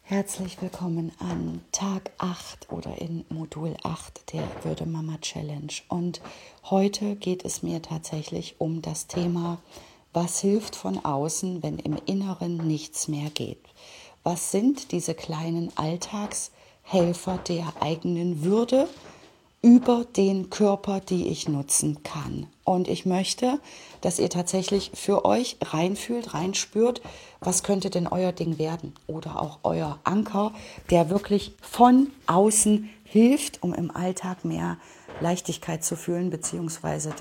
Herzlich willkommen an Tag 8 oder in Modul 8 der Würde Mama Challenge. Und heute geht es mir tatsächlich um das Thema, was hilft von außen, wenn im Inneren nichts mehr geht? Was sind diese kleinen Alltagshelfer der eigenen Würde über den Körper, die ich nutzen kann? Und ich möchte, dass ihr tatsächlich für euch reinfühlt, reinspürt, was könnte denn euer Ding werden oder auch euer Anker, der wirklich von außen hilft, um im Alltag mehr Leichtigkeit zu fühlen, beziehungsweise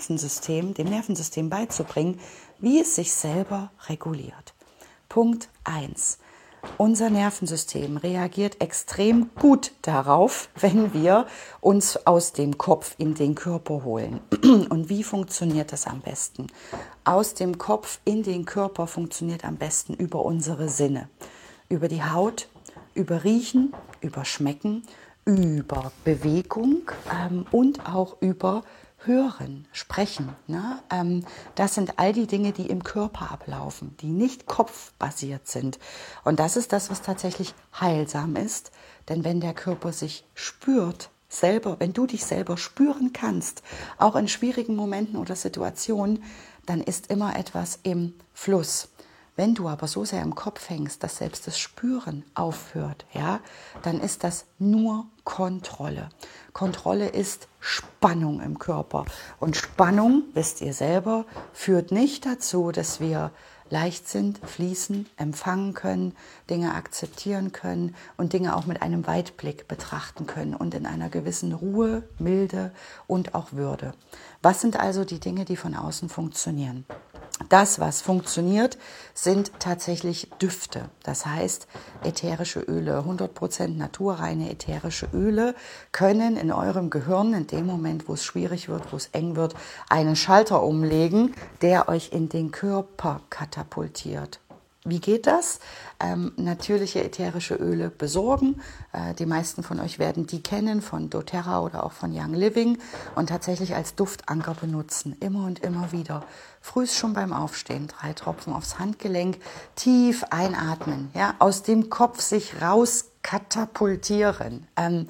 dem Nervensystem beizubringen, wie es sich selber reguliert. Punkt 1. Unser Nervensystem reagiert extrem gut darauf, wenn wir uns aus dem Kopf in den Körper holen. Und wie funktioniert das am besten? Aus dem Kopf in den Körper funktioniert am besten über unsere Sinne. Über die Haut, über Riechen, über Schmecken, über Bewegung und auch über Hören, Sprechen. Ne? Das sind all die Dinge, die im Körper ablaufen, die nicht kopfbasiert sind. Und das ist das, was tatsächlich heilsam ist. Denn wenn der Körper sich spürt, selber, wenn du dich selber spüren kannst, auch in schwierigen Momenten oder Situationen, dann ist immer etwas im Fluss. Wenn du aber so sehr im Kopf hängst, dass selbst das Spüren aufhört, ja, dann ist das nur Kontrolle. Kontrolle ist Spannung im Körper. Und Spannung, wisst ihr selber, führt nicht dazu, dass wir leicht sind, fließen, empfangen können, Dinge akzeptieren können und Dinge auch mit einem Weitblick betrachten können und in einer gewissen Ruhe, Milde und auch Würde. Was sind also die Dinge, die von außen funktionieren? Das, was funktioniert, sind tatsächlich Düfte. Das heißt, ätherische Öle, 100% naturreine ätherische Öle können in eurem Gehirn in dem Moment, wo es schwierig wird, wo es eng wird, einen Schalter umlegen, der euch in den Körper katapultiert. Wie geht das? Natürliche ätherische Öle besorgen. Die meisten von euch werden die kennen von doTERRA oder auch von Young Living und tatsächlich als Duftanker benutzen. Immer und immer wieder. Frühs schon beim Aufstehen, 3 Tropfen aufs Handgelenk, tief einatmen, ja, aus dem Kopf sich raus katapultieren,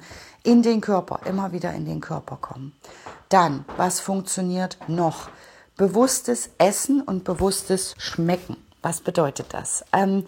in den Körper, immer wieder in den Körper kommen. Dann, was funktioniert noch? Bewusstes Essen und bewusstes Schmecken. Was bedeutet das?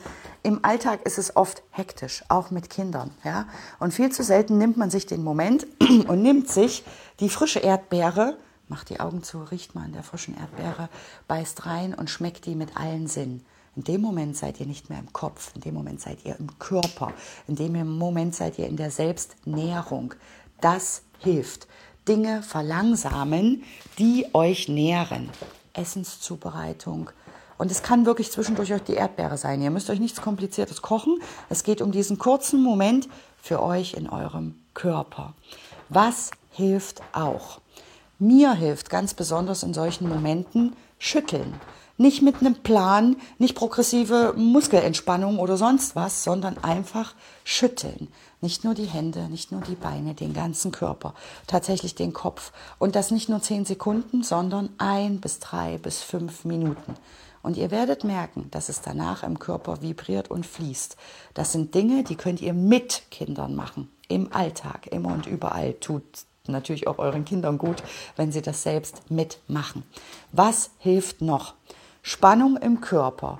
Im Alltag ist es oft hektisch, auch mit Kindern. Ja? Und viel zu selten nimmt man sich den Moment und nimmt sich die frische Erdbeere, macht die Augen zu, riecht mal an der frischen Erdbeere, beißt rein und schmeckt die mit allen Sinnen. In dem Moment seid ihr nicht mehr im Kopf, in dem Moment seid ihr im Körper, in dem Moment seid ihr in der Selbstnährung. Das hilft. Dinge verlangsamen, die euch nähren. Essenszubereitung. Und es kann wirklich zwischendurch auch die Erdbeere sein. Ihr müsst euch nichts Kompliziertes kochen. Es geht um diesen kurzen Moment für euch in eurem Körper. Was hilft auch? Mir hilft ganz besonders in solchen Momenten Schütteln. Nicht mit einem Plan, nicht progressive Muskelentspannung oder sonst was, sondern einfach schütteln. Nicht nur die Hände, nicht nur die Beine, den ganzen Körper, tatsächlich den Kopf. Und das nicht nur 10 Sekunden, sondern 1 bis 3 bis 5 Minuten. Und ihr werdet merken, dass es danach im Körper vibriert und fließt. Das sind Dinge, die könnt ihr mit Kindern machen, im Alltag, immer und überall. Tut natürlich auch euren Kindern gut, wenn sie das selbst mitmachen. Was hilft noch? Spannung im Körper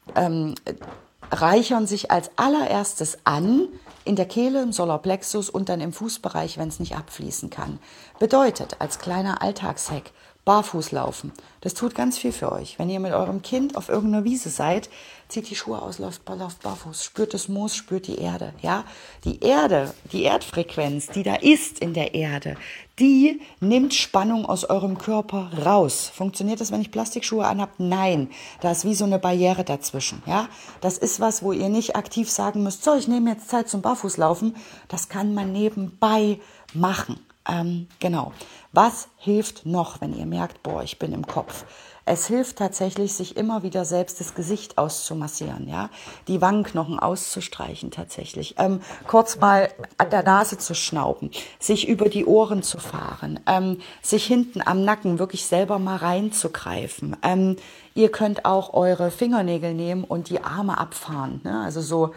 reichern sich als allererstes an in der Kehle, im Solarplexus und dann im Fußbereich, wenn es nicht abfließen kann. Bedeutet, als kleiner Alltagshack, barfuß laufen. Das tut ganz viel für euch. Wenn ihr mit eurem Kind auf irgendeiner Wiese seid, zieht die Schuhe aus, lauft barfuß, spürt das Moos, spürt die Erde. Ja? Die Erde, die Erdfrequenz, die da ist in der Erde, die nimmt Spannung aus eurem Körper raus. Funktioniert das, wenn ich Plastikschuhe anhabe? Nein, da ist wie so eine Barriere dazwischen. Ja? Das ist was, wo ihr nicht aktiv sagen müsst, so, ich nehme jetzt Zeit zum Barfußlaufen. Das kann man nebenbei machen. Genau. Was hilft noch, wenn ihr merkt, boah, ich bin im Kopf? Es hilft tatsächlich, sich immer wieder selbst das Gesicht auszumassieren, ja, die Wangenknochen auszustreichen tatsächlich, kurz mal an der Nase zu schnauben, sich über die Ohren zu fahren, sich hinten am Nacken wirklich selber mal reinzugreifen. Ihr könnt auch eure Fingernägel nehmen und die Arme abfahren, ne? Also so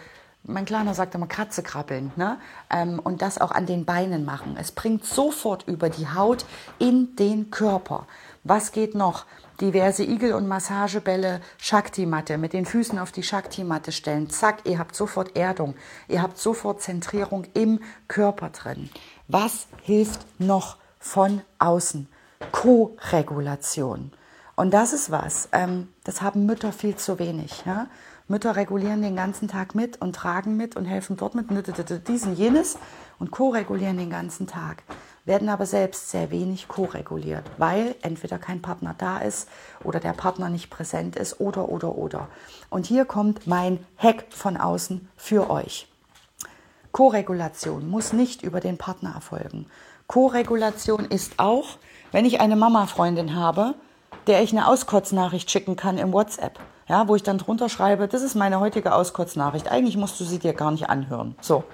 mein Kleiner sagt immer Kratze krabbeln, ne? Und das auch an den Beinen machen. Es bringt sofort über die Haut in den Körper. Was geht noch? Diverse Igel- und Massagebälle, Shakti-Matte, mit den Füßen auf die Shakti-Matte stellen. Zack, ihr habt sofort Erdung. Ihr habt sofort Zentrierung im Körper drin. Was hilft noch von außen? Co-Regulation. Und das ist was, das haben Mütter viel zu wenig. Ja? Mütter regulieren den ganzen Tag mit und tragen mit und helfen dort mit, dies und jenes und co-regulieren den ganzen Tag. Werden aber selbst sehr wenig ko-reguliert, weil entweder kein Partner da ist oder der Partner nicht präsent ist oder. Und hier kommt mein Hack von außen für euch. Ko-Regulation muss nicht über den Partner erfolgen. Ko-Regulation ist auch, wenn ich eine Mama-Freundin habe, der ich eine Auskotznachricht schicken kann im WhatsApp, ja, wo ich dann drunter schreibe, das ist meine heutige Auskotznachricht, eigentlich musst du sie dir gar nicht anhören. So,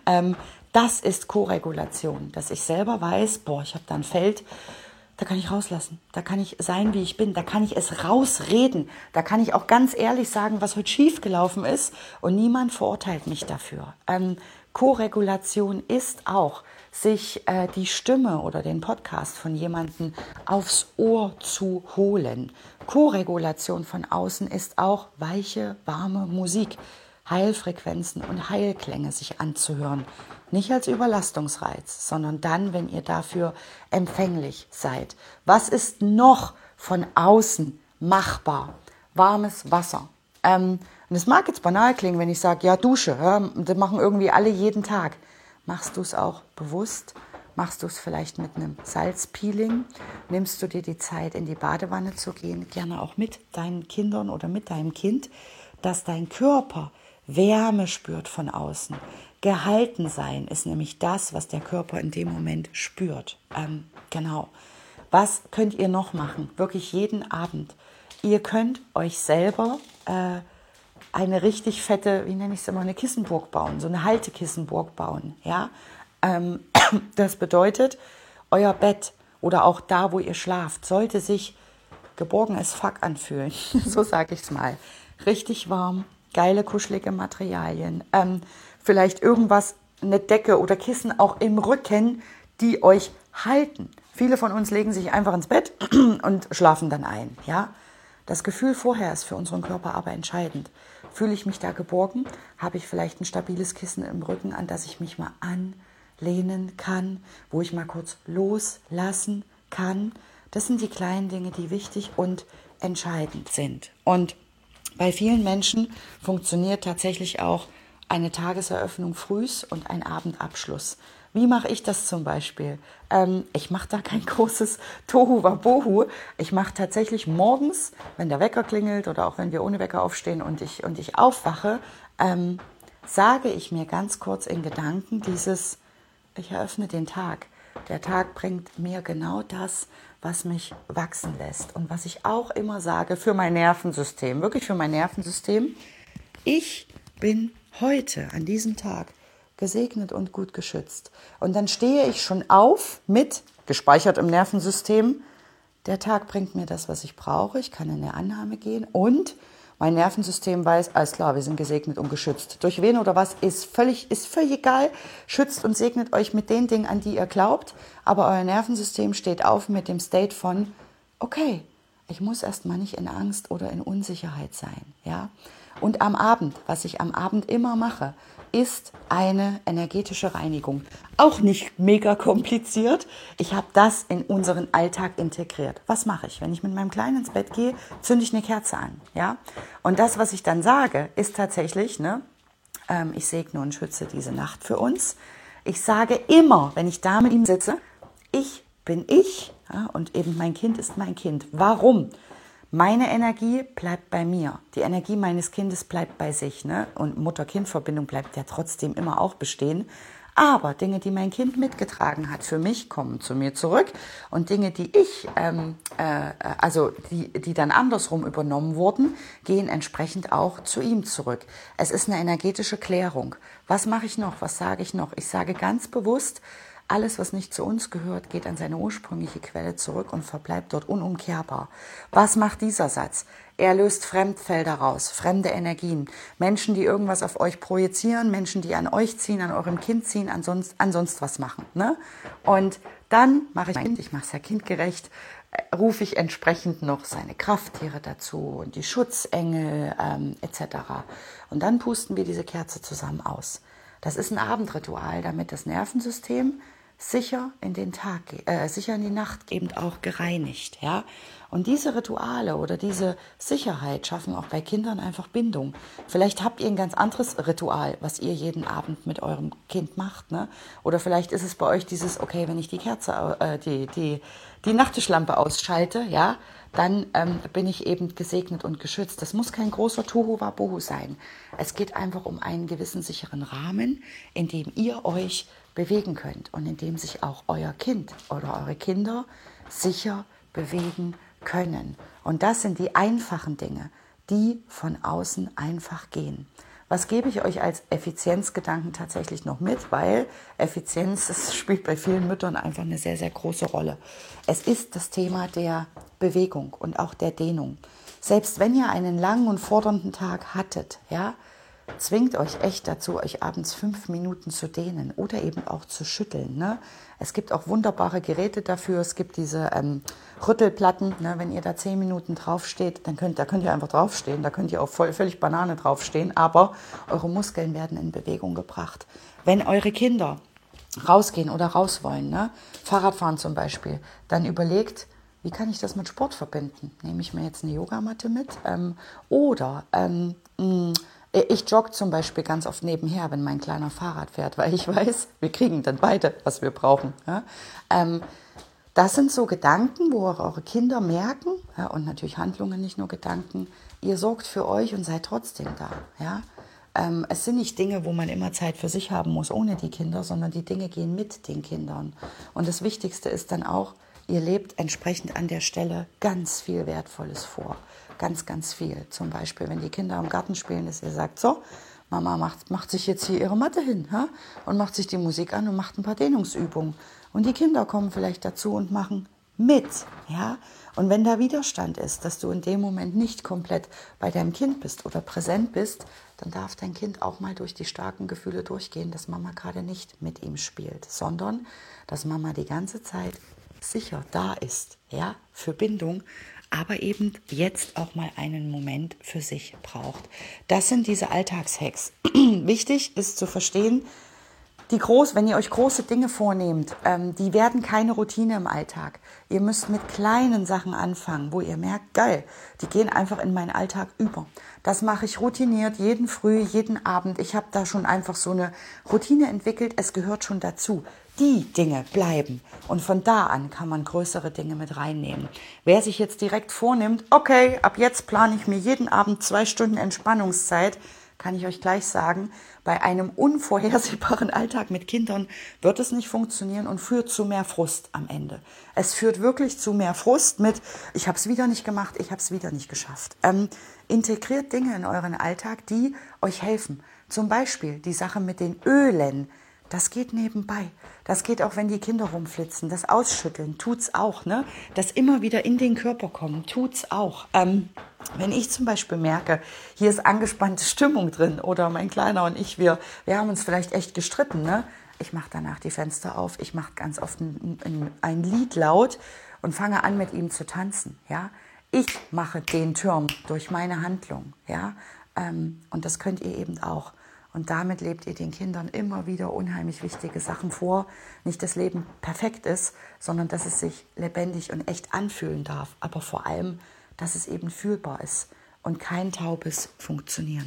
das ist Ko-Regulation, dass ich selber weiß, ich habe da ein Feld, da kann ich rauslassen, da kann ich sein, wie ich bin, da kann ich es rausreden, da kann ich auch ganz ehrlich sagen, was heute schiefgelaufen ist und niemand verurteilt mich dafür. Ko-Regulation ist auch, sich die Stimme oder den Podcast von jemandem aufs Ohr zu holen. Ko-Regulation von außen ist auch weiche, warme Musik, Heilfrequenzen und Heilklänge sich anzuhören. Nicht als Überlastungsreiz, sondern dann, wenn ihr dafür empfänglich seid. Was ist noch von außen machbar? Warmes Wasser. Und es mag jetzt banal klingen, wenn ich sage, ja, Dusche, ja, das machen irgendwie alle jeden Tag. Machst du es auch bewusst? Machst du es vielleicht mit einem Salzpeeling? Nimmst du dir die Zeit, in die Badewanne zu gehen, gerne auch mit deinen Kindern oder mit deinem Kind, dass dein Körper Wärme spürt von außen. Gehalten sein ist nämlich das, was der Körper in dem Moment spürt. Genau. Was könnt ihr noch machen? Wirklich jeden Abend. Ihr könnt euch selber eine richtig fette, wie nenne ich es immer, eine Kissenburg bauen, so eine Haltekissenburg bauen. Ja? Das bedeutet, euer Bett oder auch da, wo ihr schlaft, sollte sich geborgen as fuck anfühlen. So sage ich es mal. Richtig warm, geile, kuschelige Materialien. Vielleicht irgendwas, eine Decke oder Kissen auch im Rücken, die euch halten. Viele von uns legen sich einfach ins Bett und schlafen dann ein. Ja? Das Gefühl vorher ist für unseren Körper aber entscheidend. Fühle ich mich da geborgen? Habe ich vielleicht ein stabiles Kissen im Rücken, an das ich mich mal anlehnen kann, wo ich mal kurz loslassen kann? Das sind die kleinen Dinge, die wichtig und entscheidend sind. Und bei vielen Menschen funktioniert tatsächlich auch eine Tageseröffnung frühs und ein Abendabschluss. Wie mache ich das zum Beispiel? Ich mache da kein großes Tohu-Wabohu. Ich mache tatsächlich morgens, wenn der Wecker klingelt oder auch wenn wir ohne Wecker aufstehen und ich aufwache, sage ich mir ganz kurz in Gedanken ich eröffne den Tag. Der Tag bringt mir genau das, was mich wachsen lässt. Und was ich auch immer sage für mein Nervensystem, wirklich für mein Nervensystem, ich bin heute, an diesem Tag, gesegnet und gut geschützt. Und dann stehe ich schon auf mit, gespeichert im Nervensystem, der Tag bringt mir das, was ich brauche, ich kann in eine Annahme gehen und mein Nervensystem weiß, alles klar, wir sind gesegnet und geschützt. Durch wen oder was ist völlig egal, schützt und segnet euch mit den Dingen, an die ihr glaubt, aber euer Nervensystem steht auf mit dem State von, okay, ich muss erstmal nicht in Angst oder in Unsicherheit sein. Ja? Und am Abend, was ich am Abend immer mache, ist eine energetische Reinigung. Auch nicht mega kompliziert. Ich habe das in unseren Alltag integriert. Was mache ich? Wenn ich mit meinem Kleinen ins Bett gehe, zünde ich eine Kerze an. Ja? Und das, was ich dann sage, ist tatsächlich, ich segne und schütze diese Nacht für uns. Ich sage immer, wenn ich da mit ihm sitze, ich bin ich, ja, und eben mein Kind ist mein Kind. Warum? Meine Energie bleibt bei mir. Die Energie meines Kindes bleibt bei sich. Ne? Und Mutter-Kind-Verbindung bleibt ja trotzdem immer auch bestehen. Aber Dinge, die mein Kind mitgetragen hat für mich, kommen zu mir zurück. Und Dinge, die die dann andersrum übernommen wurden, gehen entsprechend auch zu ihm zurück. Es ist eine energetische Klärung. Was mache ich noch? Was sage ich noch? Ich sage ganz bewusst, Alles, was nicht zu uns gehört, geht an seine ursprüngliche Quelle zurück und verbleibt dort unumkehrbar. Was macht dieser Satz? Er löst Fremdfelder raus, fremde Energien. Menschen, die irgendwas auf euch projizieren, Menschen, die an euch ziehen, an eurem Kind ziehen, an sonst was machen. Ne? Und dann mache ich mein Kind, ich mache es ja kindgerecht, rufe ich entsprechend noch seine Krafttiere dazu und die Schutzengel etc. Und dann pusten wir diese Kerze zusammen aus. Das ist ein Abendritual, damit das Nervensystem sicher in den Tag, sicher in die Nacht eben auch gereinigt. Ja? Und diese Rituale oder diese Sicherheit schaffen auch bei Kindern einfach Bindung. Vielleicht habt ihr ein ganz anderes Ritual, was ihr jeden Abend mit eurem Kind macht. Ne? Oder vielleicht ist es bei euch dieses, okay, wenn ich die Kerze, die Nachttischlampe ausschalte, ja, dann bin ich eben gesegnet und geschützt. Das muss kein großer Tohuwabohu sein. Es geht einfach um einen gewissen sicheren Rahmen, in dem ihr euch bewegen könnt und in dem sich auch euer Kind oder eure Kinder sicher bewegen können. Und das sind die einfachen Dinge, die von außen einfach gehen. Was gebe ich euch als Effizienzgedanken tatsächlich noch mit? Weil Effizienz, das spielt bei vielen Müttern einfach eine sehr, sehr große Rolle. Es ist das Thema der Bewegung und auch der Dehnung. Selbst wenn ihr einen langen und fordernden Tag hattet, ja, zwingt euch echt dazu, euch abends 5 Minuten zu dehnen oder eben auch zu schütteln. Ne? Es gibt auch wunderbare Geräte dafür. Es gibt diese Rüttelplatten. Ne? Wenn ihr da 10 Minuten draufsteht, da könnt ihr einfach draufstehen. Da könnt ihr auch völlig Banane draufstehen. Aber eure Muskeln werden in Bewegung gebracht. Wenn eure Kinder rausgehen oder raus wollen, ne? Fahrradfahren zum Beispiel, dann überlegt, wie kann ich das mit Sport verbinden? Nehme ich mir jetzt eine Yogamatte mit? Ich jogge zum Beispiel ganz oft nebenher, wenn mein kleiner Fahrrad fährt, weil ich weiß, wir kriegen dann beide, was wir brauchen. Ja? Das sind so Gedanken, wo auch eure Kinder merken, ja, und natürlich Handlungen, nicht nur Gedanken, ihr sorgt für euch und seid trotzdem da. Ja? Es sind nicht Dinge, wo man immer Zeit für sich haben muss ohne die Kinder, sondern die Dinge gehen mit den Kindern. Und das Wichtigste ist dann auch, ihr lebt entsprechend an der Stelle ganz viel Wertvolles vor. Ganz, ganz viel. Zum Beispiel, wenn die Kinder im Garten spielen, dass ihr sagt, so, Mama macht sich jetzt hier ihre Matte hin, ja, und macht sich die Musik an und macht ein paar Dehnungsübungen. Und die Kinder kommen vielleicht dazu und machen mit. Ja? Und wenn da Widerstand ist, dass du in dem Moment nicht komplett bei deinem Kind bist oder präsent bist, dann darf dein Kind auch mal durch die starken Gefühle durchgehen, dass Mama gerade nicht mit ihm spielt, sondern dass Mama die ganze Zeit sicher da ist, ja, für Bindung, aber eben jetzt auch mal einen Moment für sich braucht. Das sind diese Alltagshacks. Wichtig ist zu verstehen, wenn ihr euch große Dinge vornehmt, die werden keine Routine im Alltag. Ihr müsst mit kleinen Sachen anfangen, wo ihr merkt, geil, die gehen einfach in meinen Alltag über. Das mache ich routiniert, jeden Früh, jeden Abend. Ich habe da schon einfach so eine Routine entwickelt, es gehört schon dazu. Die Dinge bleiben und von da an kann man größere Dinge mit reinnehmen. Wer sich jetzt direkt vornimmt, okay, ab jetzt plane ich mir jeden Abend 2 Stunden Entspannungszeit, kann ich euch gleich sagen, bei einem unvorhersehbaren Alltag mit Kindern wird es nicht funktionieren und führt zu mehr Frust am Ende. Es führt wirklich zu mehr Frust mit, ich habe es wieder nicht gemacht, ich habe es wieder nicht geschafft. Integriert Dinge in euren Alltag, die euch helfen. Zum Beispiel die Sache mit den Ölen. Das geht nebenbei. Das geht auch, wenn die Kinder rumflitzen. Das Ausschütteln tut's auch. Ne? Das immer wieder in den Körper kommen tut's auch. Wenn ich zum Beispiel merke, hier ist angespannte Stimmung drin oder mein Kleiner und ich, wir haben uns vielleicht echt gestritten. Ne? Ich mache danach die Fenster auf. Ich mache ganz oft ein Lied laut und fange an, mit ihm zu tanzen. Ja? Ich mache den Turn durch meine Handlung. Ja? Und das könnt ihr eben auch. Und damit lebt ihr den Kindern immer wieder unheimlich wichtige Sachen vor. Nicht, dass Leben perfekt ist, sondern dass es sich lebendig und echt anfühlen darf. Aber vor allem, dass es eben fühlbar ist und kein taubes Funktionieren.